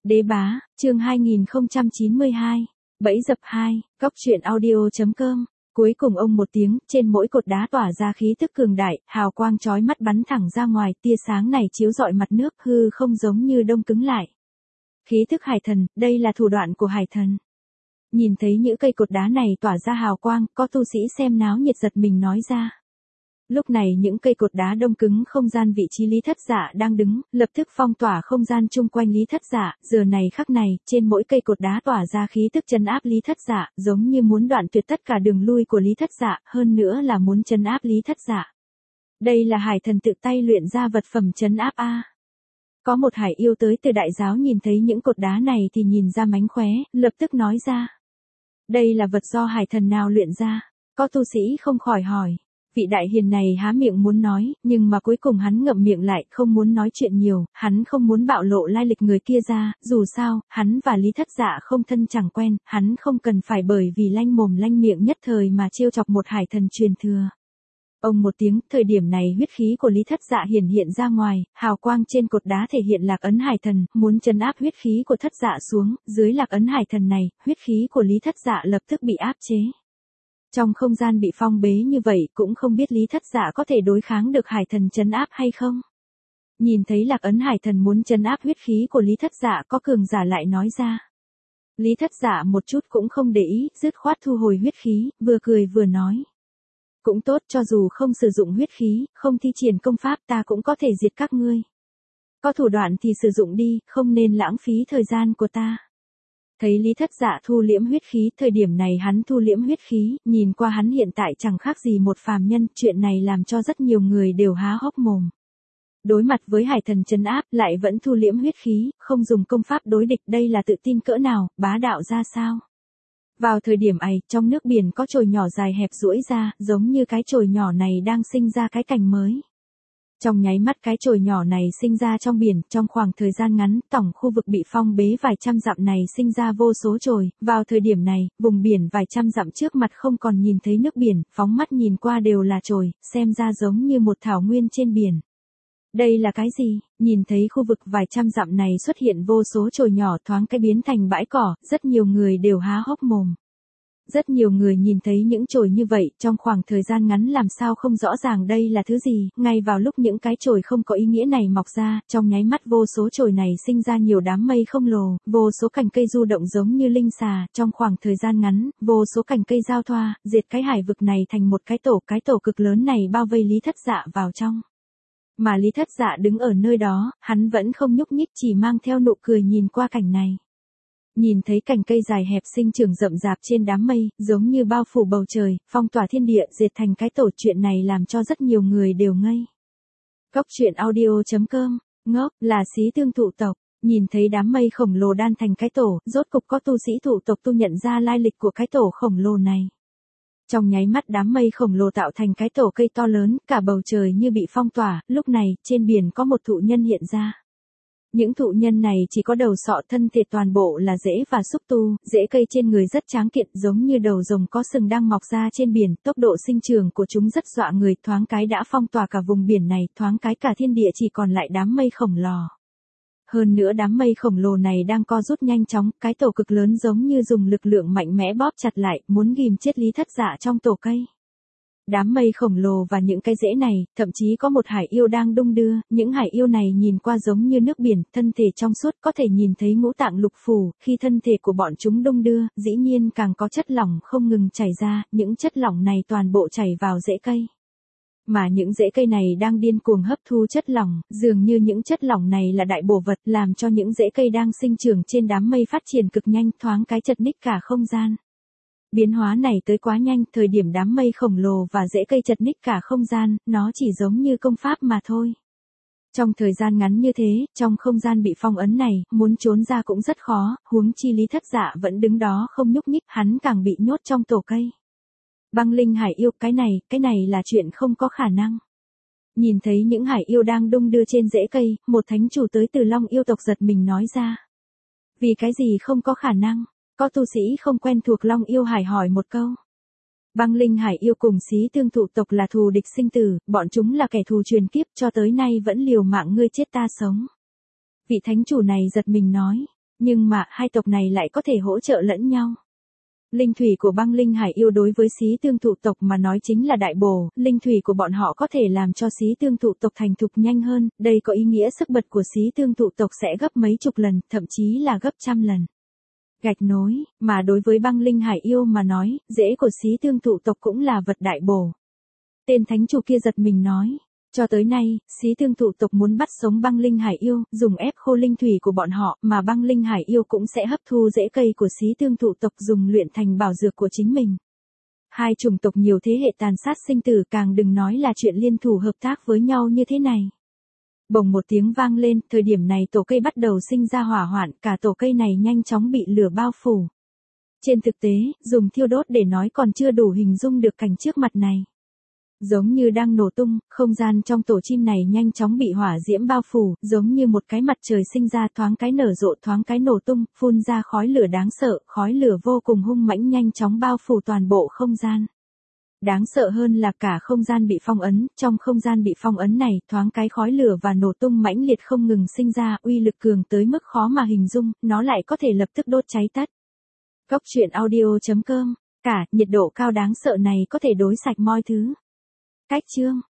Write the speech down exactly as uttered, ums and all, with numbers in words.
Đế bá, chương hai nghìn không trăm chín mươi hai. Bẫy dập hai, góc truyện audio.com. Cuối cùng ông một tiếng, trên mỗi cột đá tỏa ra khí tức cường đại, hào quang chói mắt bắn thẳng ra ngoài, tia sáng này chiếu rọi mặt nước, hư không giống như đông cứng lại. Khí tức hải thần, đây là thủ đoạn của hải thần. Nhìn thấy những cây cột đá này tỏa ra hào quang, có tu sĩ xem náo nhiệt giật mình nói ra. Lúc này những cây cột đá đông cứng không gian vị trí Lý Thất Dạ đang đứng, lập tức phong tỏa không gian chung quanh Lý Thất Dạ, giờ này khắc này, trên mỗi cây cột đá tỏa ra khí tức trấn áp Lý Thất Dạ, giống như muốn đoạn tuyệt tất cả đường lui của Lý Thất Dạ, hơn nữa là muốn trấn áp Lý Thất Dạ. Đây là hải thần tự tay luyện ra vật phẩm trấn áp a. Có một hải yêu tới từ đại giáo nhìn thấy những cột đá này thì nhìn ra mánh khóe, lập tức nói ra. Đây là vật do hải thần nào luyện ra? Có tu sĩ không khỏi hỏi. Vị đại hiền này há miệng muốn nói, nhưng mà cuối cùng hắn ngậm miệng lại, không muốn nói chuyện nhiều, hắn không muốn bạo lộ lai lịch người kia ra, dù sao, hắn và Lý Thất Dạ không thân chẳng quen, hắn không cần phải bởi vì lanh mồm lanh miệng nhất thời mà trêu chọc một hải thần truyền thừa. Ông một tiếng, thời điểm này huyết khí của Lý Thất Dạ hiển hiện ra ngoài, hào quang trên cột đá thể hiện lạc ấn hải thần, muốn trấn áp huyết khí của Thất Dạ xuống, dưới lạc ấn hải thần này, huyết khí của Lý Thất Dạ lập tức bị áp chế. Trong không gian bị phong bế như vậy cũng không biết Lý Thất Dạ có thể đối kháng được hải thần trấn áp hay không. Nhìn thấy lạc ấn hải thần muốn trấn áp huyết khí của Lý Thất Dạ có cường giả lại nói ra. Lý Thất Dạ một chút cũng không để ý, dứt khoát thu hồi huyết khí, vừa cười vừa nói. Cũng tốt, cho dù không sử dụng huyết khí, không thi triển công pháp ta cũng có thể diệt các ngươi. Có thủ đoạn thì sử dụng đi, không nên lãng phí thời gian của ta. Thấy Lý Thất Dạ thu liễm huyết khí, thời điểm này hắn thu liễm huyết khí, nhìn qua hắn hiện tại chẳng khác gì một phàm nhân, chuyện này làm cho rất nhiều người đều há hốc mồm. Đối mặt với hải thần trấn áp, lại vẫn thu liễm huyết khí, không dùng công pháp đối địch, đây là tự tin cỡ nào, bá đạo ra sao? Vào thời điểm ấy, trong nước biển có chồi nhỏ dài hẹp duỗi ra, giống như cái chồi nhỏ này đang sinh ra cái cành mới. Trong nháy mắt cái chồi nhỏ này sinh ra trong biển, trong khoảng thời gian ngắn, tổng khu vực bị phong bế vài trăm dặm này sinh ra vô số chồi, vào thời điểm này, vùng biển vài trăm dặm trước mặt không còn nhìn thấy nước biển, phóng mắt nhìn qua đều là chồi, xem ra giống như một thảo nguyên trên biển. Đây là cái gì? Nhìn thấy khu vực vài trăm dặm này xuất hiện vô số chồi nhỏ thoáng cái biến thành bãi cỏ, rất nhiều người đều há hốc mồm. Rất nhiều người nhìn thấy những chồi như vậy, trong khoảng thời gian ngắn làm sao không rõ ràng đây là thứ gì, ngay vào lúc những cái chồi không có ý nghĩa này mọc ra, trong nháy mắt vô số chồi này sinh ra nhiều đám mây không lồ, vô số cành cây du động giống như linh xà, trong khoảng thời gian ngắn, vô số cành cây giao thoa, diệt cái hải vực này thành một cái tổ, cái tổ cực lớn này bao vây Lý Thất Dạ vào trong. Mà Lý Thất Dạ đứng ở nơi đó, hắn vẫn không nhúc nhích, chỉ mang theo nụ cười nhìn qua cảnh này. Nhìn thấy cành cây dài hẹp sinh trưởng rậm rạp trên đám mây, giống như bao phủ bầu trời, phong tỏa thiên địa, diệt thành cái tổ, chuyện này làm cho rất nhiều người đều ngây. Góc truyện audio.com, ngốc, là xí tương thụ tộc, nhìn thấy đám mây khổng lồ đan thành cái tổ, rốt cục có tu sĩ thụ tộc tu nhận ra lai lịch của cái tổ khổng lồ này. Trong nháy mắt đám mây khổng lồ tạo thành cái tổ cây to lớn, cả bầu trời như bị phong tỏa, lúc này, trên biển có một thụ nhân hiện ra. Những thụ nhân này chỉ có đầu sọ, thân thể toàn bộ là rễ và xúc tu, rễ cây trên người rất tráng kiện giống như đầu rồng có sừng đang mọc ra trên biển, tốc độ sinh trưởng của chúng rất dọa người, thoáng cái đã phong tỏa cả vùng biển này, thoáng cái cả thiên địa chỉ còn lại đám mây khổng lồ. Hơn nữa đám mây khổng lồ này đang co rút nhanh chóng, cái tổ cực lớn giống như dùng lực lượng mạnh mẽ bóp chặt lại, muốn ghim chết Lý Thất Dạ trong tổ cây. Đám mây khổng lồ và những cái rễ này, thậm chí có một hải yêu đang đung đưa, những hải yêu này nhìn qua giống như nước biển, thân thể trong suốt, có thể nhìn thấy ngũ tạng lục phủ, khi thân thể của bọn chúng đung đưa, dĩ nhiên càng có chất lỏng không ngừng chảy ra, những chất lỏng này toàn bộ chảy vào rễ cây. Mà những rễ cây này đang điên cuồng hấp thu chất lỏng, dường như những chất lỏng này là đại bổ vật, làm cho những rễ cây đang sinh trưởng trên đám mây phát triển cực nhanh, thoáng cái chật ních cả không gian. Biến hóa này tới quá nhanh, thời điểm đám mây khổng lồ và rễ cây chật ních cả không gian, nó chỉ giống như công pháp mà thôi. Trong thời gian ngắn như thế, trong không gian bị phong ấn này, muốn trốn ra cũng rất khó, huống chi Lý Thất Dạ vẫn đứng đó không nhúc nhích, hắn càng bị nhốt trong tổ cây. Băng linh hải yêu, cái này, cái này là chuyện không có khả năng. Nhìn thấy những hải yêu đang đung đưa trên rễ cây, một thánh chủ tới từ Long yêu tộc giật mình nói ra. Vì cái gì không có khả năng? Có tu sĩ không quen thuộc Long yêu hải hỏi một câu. Băng linh hải yêu cùng xí tương thụ tộc là thù địch sinh tử, bọn chúng là kẻ thù truyền kiếp, cho tới nay vẫn liều mạng ngươi chết ta sống. Vị thánh chủ này giật mình nói. Nhưng mà, hai tộc này lại có thể hỗ trợ lẫn nhau. Linh thủy của băng linh hải yêu đối với xí tương thụ tộc mà nói chính là đại bổ, linh thủy của bọn họ có thể làm cho xí tương thụ tộc thành thục nhanh hơn, đây có ý nghĩa sức bật của xí tương thụ tộc sẽ gấp mấy chục lần, thậm chí là gấp trăm lần. Gạch nối, mà đối với băng linh hải yêu mà nói, rễ của xí tương thụ tộc cũng là vật đại bổ. Tên thánh chủ kia giật mình nói. Cho tới nay, xí tương thụ tộc muốn bắt sống băng linh hải yêu, dùng ép khô linh thủy của bọn họ, mà băng linh hải yêu cũng sẽ hấp thu rễ cây của xí tương thụ tộc dùng luyện thành bảo dược của chính mình. Hai chủng tộc nhiều thế hệ tàn sát sinh tử, càng đừng nói là chuyện liên thủ hợp tác với nhau như thế này. Bồng một tiếng vang lên, thời điểm này tổ cây bắt đầu sinh ra hỏa hoạn, cả tổ cây này nhanh chóng bị lửa bao phủ. Trên thực tế, dùng thiêu đốt để nói còn chưa đủ hình dung được cảnh trước mặt này. Giống như đang nổ tung, không gian trong tổ chim này nhanh chóng bị hỏa diễm bao phủ, giống như một cái mặt trời sinh ra thoáng cái nở rộ thoáng cái nổ tung, phun ra khói lửa đáng sợ, khói lửa vô cùng hung mãnh nhanh chóng bao phủ toàn bộ không gian. Đáng sợ hơn là cả không gian bị phong ấn, trong không gian bị phong ấn này, thoáng cái khói lửa và nổ tung mãnh liệt không ngừng sinh ra, uy lực cường tới mức khó mà hình dung, nó lại có thể lập tức đốt cháy tất. Góc truyện audio chấm com, cả, nhiệt độ cao đáng sợ này có thể đối sạch mọi thứ. Cách chương